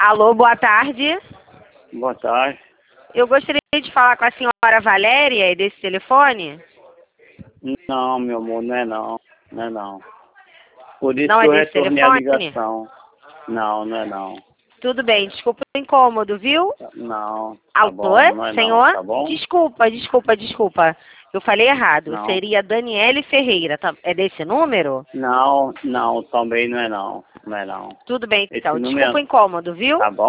Alô, boa tarde. Boa tarde. Eu gostaria de falar com a senhora Valéria desse telefone. Não, meu amor, não é não. Não é não. Por isso Não que é eu desse retornei a telefone? ligação. Não, não é não. Tudo bem, desculpa o incômodo, viu? Não, tá Alô, bom, não é não, senhor? tá bom? Desculpa. Eu falei errado. Não. Seria Daniele Ferreira. É desse número? Não, também não é não. Não é não. Tudo bem, Esse então. número Desculpa o incômodo, viu? tá bom?